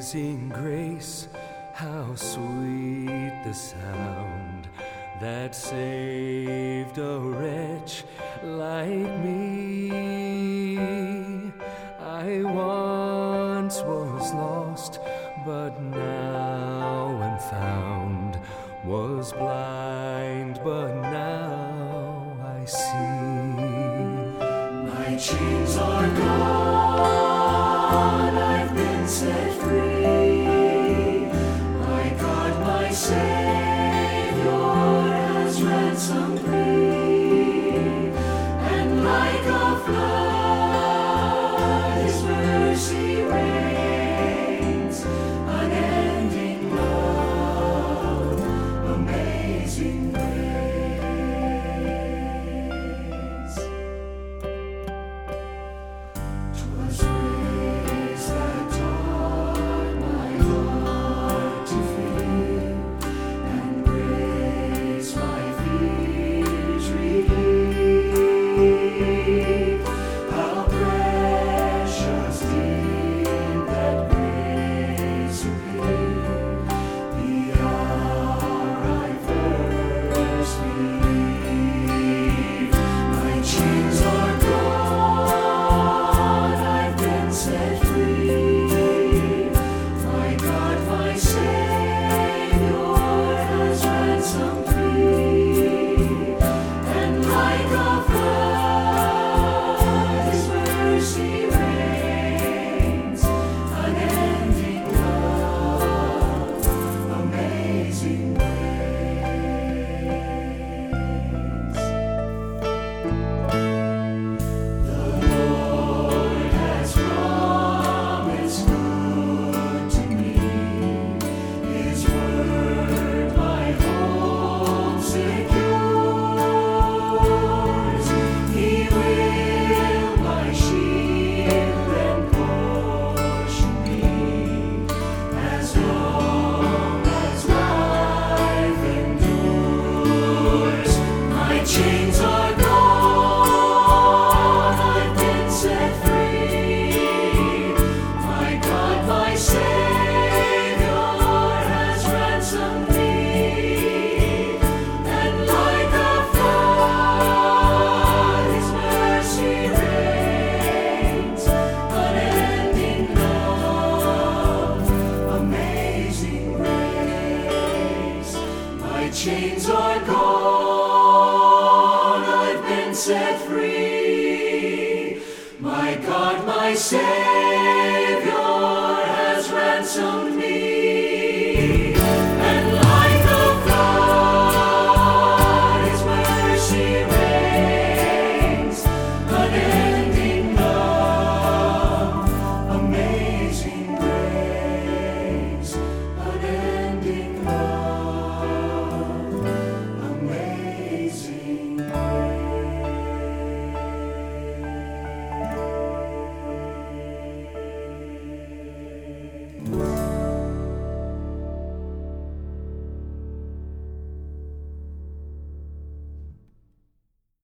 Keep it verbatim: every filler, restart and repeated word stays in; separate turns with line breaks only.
Amazing grace, how sweet the sound that saved a wretch like me. I once was lost, but now am found, was blind, but now I see.
My chains are gone, I've been set free. My God, my Savior has ransomed me, and like a flood His mercy reigns, unending love, amazing grace. 'Twas grace that taught my heart to fear, and grace my fears relieved. How precious did that grace appear, the hour I first believed. My chains are gone, I've been set free. My God, my Savior has ransomed me, and like a flood His mercy reigns, unending love, amazing grace. The Lord has promised good to me, His word my hope secures. He will my shield and portion be, as long as life endures. My chains are gone, I've been set free. My God, my Savior has ransomed me, and like a flood His mercy reigns, unending love, amazing grace. My chains are gone, I've been set free. My God, my Savior has ransomed